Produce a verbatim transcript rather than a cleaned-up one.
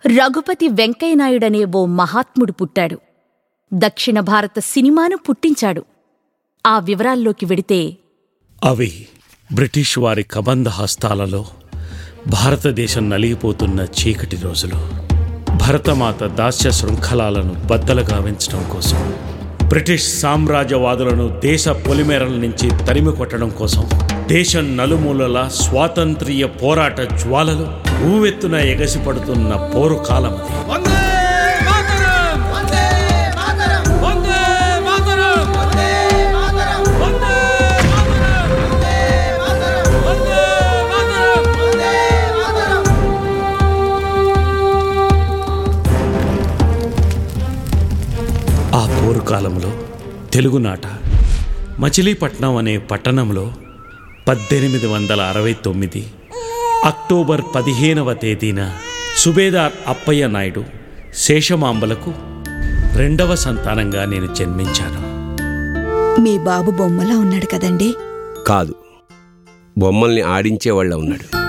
రఘుపతి వెంకయ్యనాయుడనే ఓ మహాత్ముడు పుట్టాడు. దక్షిణ భారత సినిమాను పుట్టించాడు. ఆ వివరాల్లోకి వెడితే, అవి బ్రిటిష్ వారి కబంధ హస్తాలలో భారతదేశం నలిగిపోతున్న చీకటి రోజులు. భరతమాత దాస్య శృంఖలాలను బద్దలు గావించడం కోసం, బ్రిటిష్ సామ్రాజ్యవాదులను దేశ పొలిమేరల నుంచి తరిమి కొట్టడం కోసం దేశం నలుమూలల స్వాతంత్ర్య పోరాట జ్వాలలు ఊవెత్తున ఎగసిపడుతున్న పోరు కాలం అది. ఆ పోరు కాలంలో తెలుగునాట మచిలీపట్నం అనే పట్టణంలో పద్దెనిమిది వందల అరవై తొమ్మిది అక్టోబర్ పదిహేనవ తేదీన సుబేదార్ అప్పయ్య నాయుడు శేషమాంబలకు రెండవ సంతానంగా నేను జన్మించాను. మీ బాబు బొమ్మలా ఉన్నాడు కదండి? కాదు, బొమ్మల్ని ఆడించేవాళ్ళ ఉన్నాడు.